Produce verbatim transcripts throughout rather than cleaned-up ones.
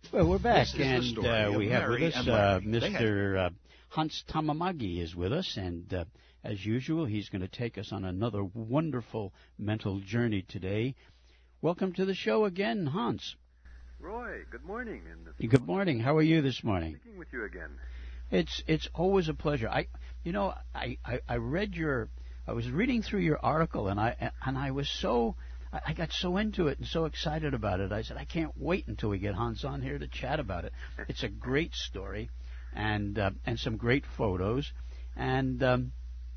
Well, we're back, This is and the story uh, of we have Mary with us and uh, Larry. They Mister Uh, Hans Tamamagi is with us, and uh, as usual, he's going to take us on another wonderful mental journey today. Welcome to the show again, Hans. Roy, good morning. And Good morning. How are you this morning? Speaking with you again. It's it's always a pleasure. I, you know, I, I, I read your, I was reading through your article, and I and I was so. I got so into it and so excited about it. I said, I can't wait until we get Hans on here to chat about it. It's a great story, and uh, and some great photos. And um,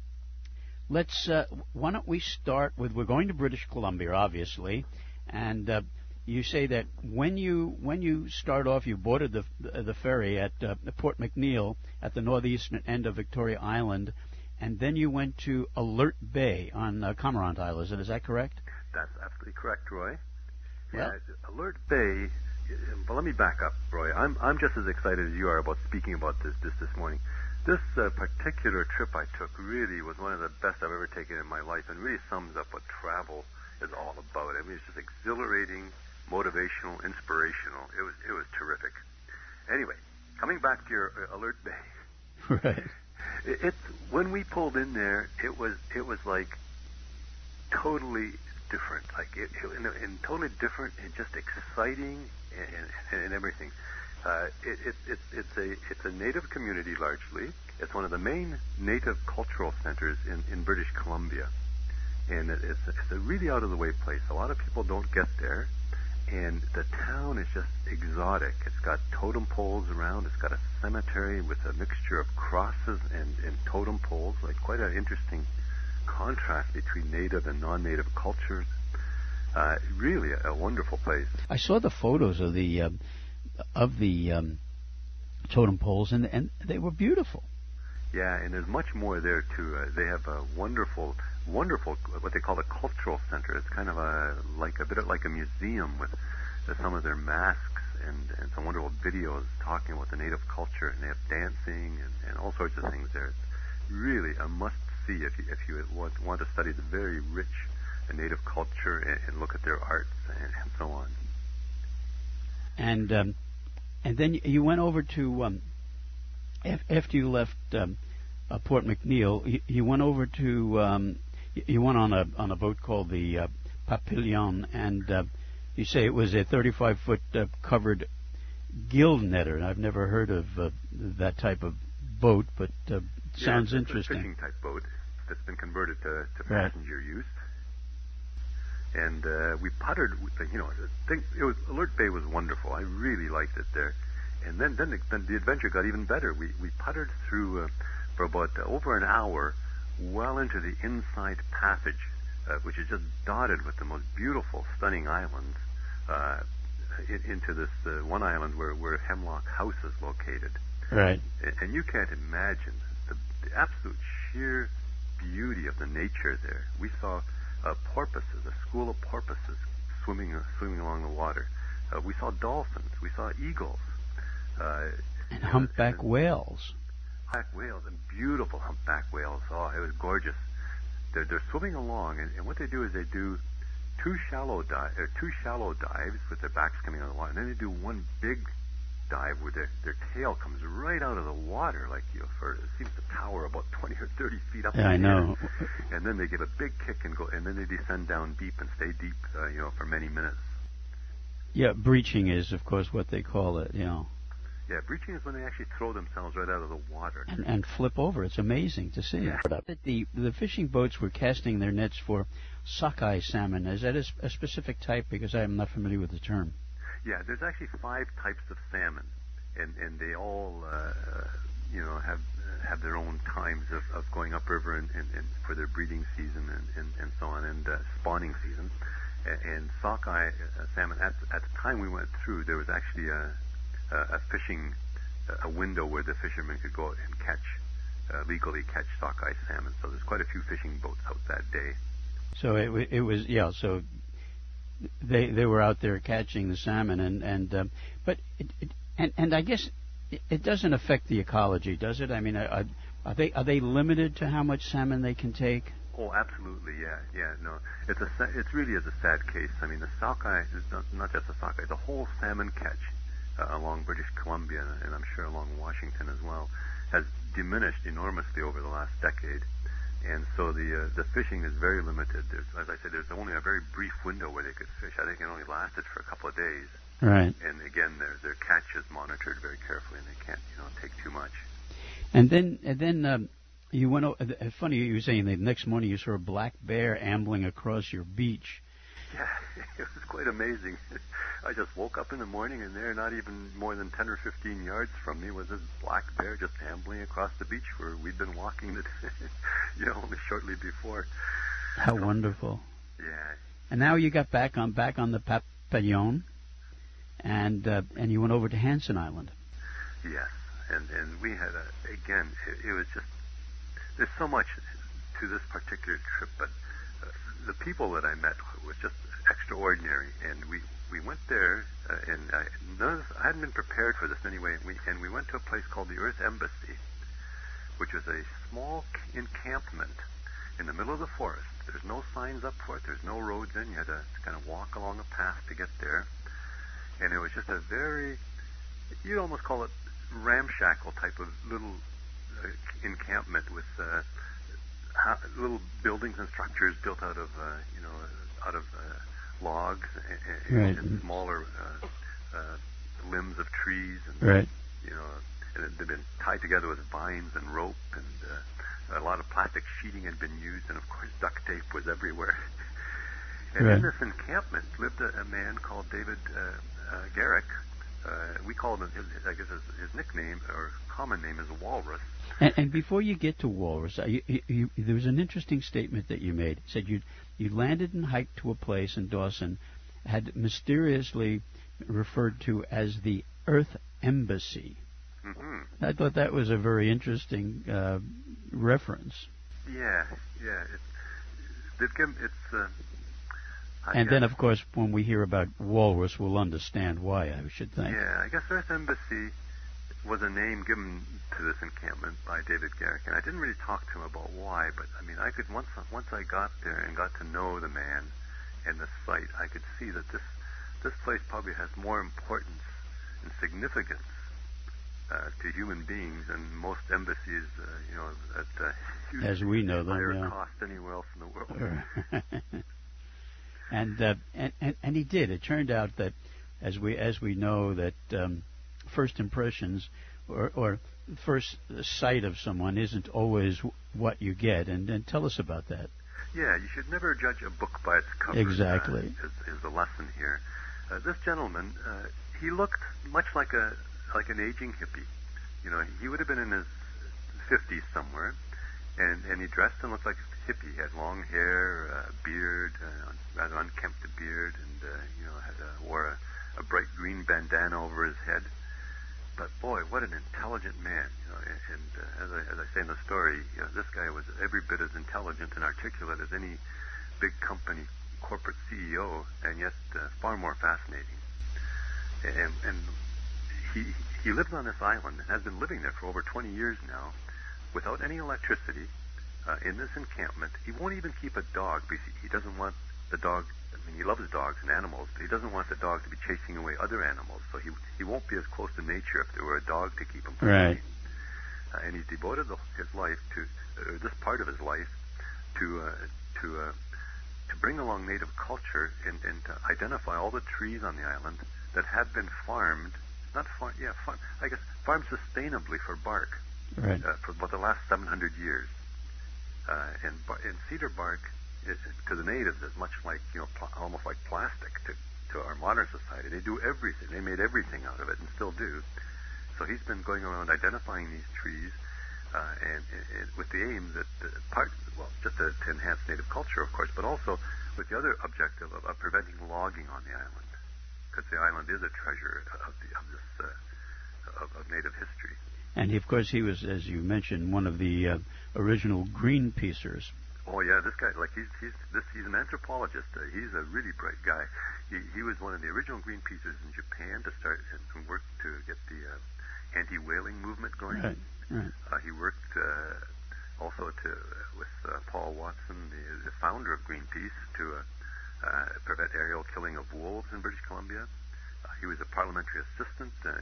let's. Uh, why don't we start with? We're going to British Columbia, obviously, and uh, you say that when you when you start off, you boarded the the ferry at uh, Port McNeill at the northeastern end of Victoria Island, and then you went to Alert Bay on uh, Cormorant Island. Is that correct? That's absolutely correct, Roy. Well, yeah, Alert Bay. Well, let me back up, Roy. I'm I'm just as excited as you are about speaking about this this this morning. This uh, particular trip I took really was one of the best I've ever taken in my life, and really sums up what travel is all about. I mean, it's just exhilarating, motivational, inspirational. It was it was terrific. Anyway, coming back to your uh, Alert Bay. Right. It, it's when we pulled in there, it was it was like totally different, like it, it, and, and totally different, and just exciting, and, and, and everything. Uh, it, it, it, it's a it's a native community largely. It's one of the main native cultural centers in, in British Columbia, and it, it's it's a really out of the way place. A lot of people don't get there, and the town is just exotic. It's got totem poles around. It's got a cemetery with a mixture of crosses and, and totem poles, like quite an interesting contrast between native and non-native cultures. Uh, really a, a wonderful place. I saw the photos of the um, of the um, totem poles, and and they were beautiful. Yeah, and there's much more there too. Uh, they have a wonderful, wonderful what they call a cultural center. It's kind of a like a bit of like a museum with uh, some of their masks and, and some wonderful videos talking about the native culture, and they have dancing and, and all sorts of things there. It's really a must see if you, if you want, want to study the very rich native culture and, and look at their arts and, and so on. And um, and then you went over to um, after you left um, uh, Port McNeill, you, you went over to um, you went on a on a boat called the uh, Papillon, and uh, you say it was a thirty-five foot uh, covered gill netter. And I've never heard of uh, that type of boat, but uh, yeah, sounds it's interesting. A fishing type boat that's been converted to, to Right. passenger use. And uh, we puttered, you know, the thing, it was Alert Bay was wonderful. I really liked it there. And then, then, the, then the adventure got even better. We we puttered through uh, for about uh, over an hour, well into the inside passage, uh, which is just dotted with the most beautiful, stunning islands. Uh, in, into this uh, one island where where Hemlock House is located. Right. And, and you can't imagine the, the absolute sheer beauty of the nature there. We saw uh, porpoises, a school of porpoises swimming uh, swimming along the water. Uh, we saw dolphins. We saw eagles. Uh, And humpback and, whales. Humpback whales and beautiful humpback whales. Oh, it was gorgeous. They're they're swimming along, and, and what they do is they do two shallow dive or two shallow dives with their backs coming out of the water, and then they do one big dive where their their tail comes right out of the water, like you know, for it seems to tower about twenty or thirty feet up. Yeah, in the I know. air. And then they give a big kick and go, and then they descend down deep and stay deep, uh, you know, for many minutes. Yeah, breaching is, of course, what they call it. You know. Yeah, breaching is when they actually throw themselves right out of the water. And, and flip over. It's amazing to see. Yeah. The the fishing boats were casting their nets for sockeye salmon. Is that a, a specific type? Because I'm not familiar with the term. Yeah, there's actually five types of salmon, and and they all uh, you know have have their own times of, of going upriver and, and, and for their breeding season and, and, and so on, and uh, spawning season. And, and sockeye uh, salmon at at the time we went through, there was actually a a fishing, a window where the fishermen could go out and catch, uh, legally catch sockeye salmon. So there's quite a few fishing boats out that day. So it it was yeah. So they they were out there catching the salmon, and and um, but it, it, and and I guess it, it doesn't affect the ecology, does it? I mean, are, are they are they limited to how much salmon they can take? Oh, absolutely, yeah, yeah. No, it's a it really is a sad case. I mean, the sockeye is not, not just the sockeye. The whole salmon catch uh, along British Columbia, and I'm sure along Washington as well, has diminished enormously over the last decade. And so the uh, the fishing is very limited. There's, as I said, there's only a very brief window where they could fish. I think it only lasted for a couple of days. Right. And again, their their catch is monitored very carefully, and they can't, you know, take too much. And then and then um, you went. O- uh, funny, you were saying the next morning you saw a black bear ambling across your beach. Yeah, it was quite amazing. I just woke up in the morning, and there, not even more than ten or fifteen yards from me, was this black bear just ambling across the beach where we'd been walking, the, you know, only shortly before. How wonderful! Yeah. And now you got back on back on the Papillon, and uh, and you went over to Hansen Island. Yes, and and we had a again. It, it was just there's so much to this particular trip, but uh, the people that I met was just extraordinary, and we. We went there, uh, and I, none of this, I hadn't been prepared for this in any way. And we, and we went to a place called the Earth Embassy, which was a small c- encampment in the middle of the forest. There's no signs up for it. There's no roads in. You had to kind of walk along a path to get there. And it was just a very, you'd almost call it ramshackle type of little uh, encampment with uh, ha- little buildings and structures built out of, uh, you know, out of uh, logs and, right. and smaller uh, uh, limbs of trees, and right. you know, and they'd been tied together with vines and rope, and uh, a lot of plastic sheeting had been used, and of course duct tape was everywhere. And right. in this encampment lived a, a man called David uh, uh, Garrick. Uh, we called him, his, I guess his, his nickname or common name is Walrus. And, and before you get to Walrus, uh, you, you, you, there was an interesting statement that you made. It said you you landed and hiked to a place in Dawson, had mysteriously referred to as the Earth Embassy. Mm-hmm. I thought that was a very interesting uh, reference. Yeah, yeah. It, they've given, it's. Uh, and then, of course, when we hear about Walrus, we'll understand why, I should think. Yeah, I guess Earth Embassy was a name given to this encampment by David Garrick, and I didn't really talk to him about why, but I mean, I could once once I got there and got to know the man and the site, I could see that this this place probably has more importance and significance uh, to human beings than most embassies, uh, you know, at uh, huge, as we know them, higher yeah. cost anywhere else in the world. and, uh, and and and he did. It turned out that, as we as we know, that. Um, First impressions or, or first sight of someone isn't always what you get. And, and tell us about that. Yeah, you should never judge a book by its cover. Exactly. Uh, is, is the lesson here. Uh, this gentleman, uh, he looked much like a like an aging hippie. You know, he would have been in his fifties somewhere, and, and he dressed and looked like a hippie. He had long hair, uh, beard, uh, rather unkempt beard, and uh, you know, had a, wore a, a bright green bandana over his head. But boy, what an intelligent man! You know, and, and uh, as, I, as I say in the story, you know, this guy was every bit as intelligent and articulate as any big company corporate C E O, and yet uh, far more fascinating. And, and he he lives on this island and has been living there for over twenty years now, without any electricity, uh, in this encampment. He won't even keep a dog because he doesn't want the dog. I mean, he loves dogs and animals, but he doesn't want the dog to be chasing away other animals. So he he won't be as close to nature if there were a dog to keep him company. Right. Uh, and he's devoted the, his life to uh, this part of his life to uh, to uh, to bring along native culture and, and to identify all the trees on the island that have been farmed, not farm, yeah, farm, I guess farmed sustainably for bark, right. uh, for about the last seven hundred years. Uh, and and cedar bark, It, to the natives, is much like, you know, pl- almost like plastic to, to our modern society. They do everything. They made everything out of it and still do. So he's been going around identifying these trees uh, and, and with the aim that uh, part, well, just to, to enhance native culture, of course, but also with the other objective of, of preventing logging on the island, because the island is a treasure of, the, of this uh, of, of native history. And he, of course, he was, as you mentioned, one of the uh, original Greenpeacers. Oh yeah, this guy, like he's he's this he's an anthropologist. Uh, he's a really bright guy. He he was one of the original Greenpeacers in Japan to start and, and work to get the uh, anti-whaling movement going. Right, right. Uh, he worked uh, also to uh, with uh, Paul Watson, the, the founder of Greenpeace, to uh, uh, prevent aerial killing of wolves in British Columbia. Uh, he was a parliamentary assistant uh,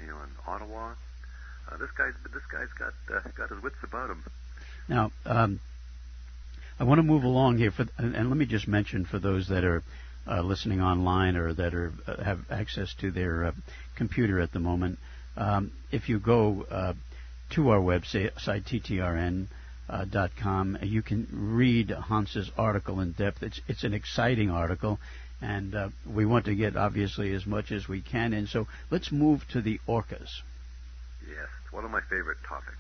you know, in Ottawa. Uh, this guy's this guy's got uh, got his wits about him. Now, um, I want to move along here, for, and, and let me just mention for those that are uh, listening online or that are uh, have access to their uh, computer at the moment. Um, if you go uh, to our website, T T R N dot com, uh, you can read Hans's article in depth. It's it's an exciting article, and uh, we want to get obviously as much as we can in. So let's move to the orcas. Yes, it's one of my favorite topics.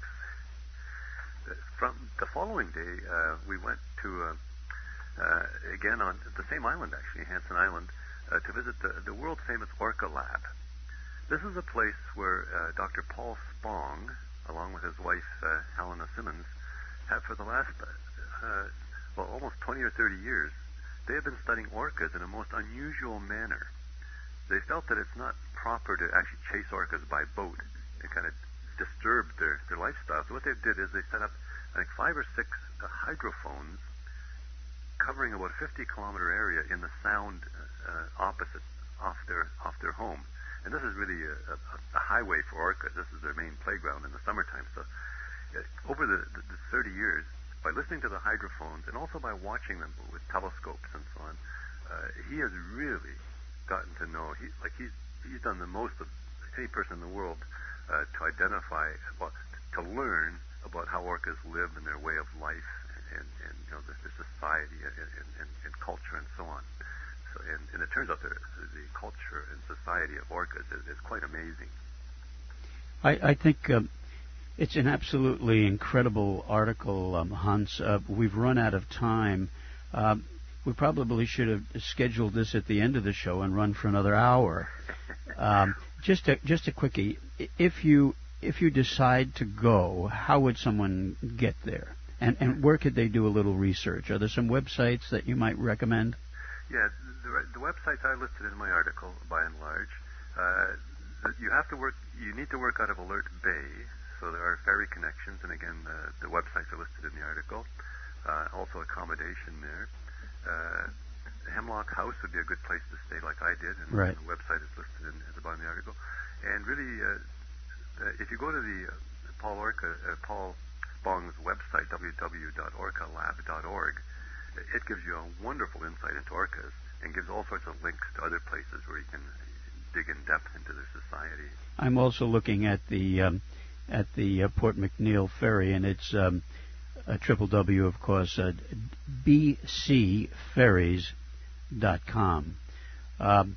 From the following day, uh, we went to, uh, uh, again on the same island, actually, Hansen Island, uh, to visit the, the world-famous Orca Lab. This is a place where uh, Doctor Paul Spong, along with his wife, uh, Helena Simmons, have for the last, uh, well, almost twenty or thirty years, they have been studying orcas in a most unusual manner. They felt that it's not proper to actually chase orcas by boat. It kind of disturbed their, their lifestyle. So what they did is they set up I think five or six uh, hydrophones covering about a fifty kilometer area in the sound uh, opposite off their off their home. And this is really a, a, a highway for orcas. This is their main playground in the summertime. So uh, over the, the, the thirty years, by listening to the hydrophones and also by watching them with telescopes and so on, uh, he has really gotten to know. He like he's he's done the most of any person in the world uh, to identify, well, to learn about how orcas live and their way of life, and, and you know, their, their society and, and, and culture and so on. So, and, and it turns out the, the culture and society of orcas is, is quite amazing. I, I think um, it's an absolutely incredible article, um, Hans. Uh, we've run out of time. Um, we probably should have scheduled this at the end of the show and run for another hour. um, just a, just a quickie. If you If you decide to go, how would someone get there? And, and where could they do a little research? Are there some websites that you might recommend? Yeah, the, the websites I listed in my article, by and large, uh, you have to work. You need to work out of Alert Bay, so there are ferry connections, and again, uh, the websites are listed in the article. Uh, also, accommodation there. Uh, Hemlock House would be a good place to stay, like I did, and right. The website is listed in, at the bottom of the article. And really. Uh, Uh, if you go to the uh, Paul Orca, uh, Paul Spong's website, w w w dot orca lab dot org, it gives you a wonderful insight into orcas and gives all sorts of links to other places where you can dig in depth into their society. I'm also looking at the um, at the uh, Port McNeill ferry, and it's um, uh, triple W, of course, uh, b c ferries dot com. Um,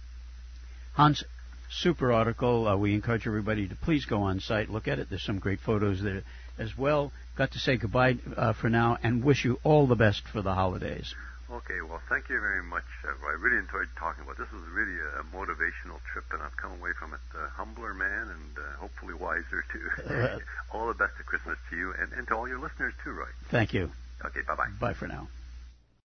Hans, super article. Uh, we encourage everybody to please go on site, look at it. There's some great photos there as well. Got to say goodbye uh, for now and wish you all the best for the holidays. Okay, well, thank you very much. Uh, I really enjoyed talking about it. This was really a, a motivational trip, and I've come away from it a humbler man and uh, hopefully wiser, too. All the best of Christmas to you and, and to all your listeners, too, Roy. Thank you. Okay, bye-bye. Bye for now.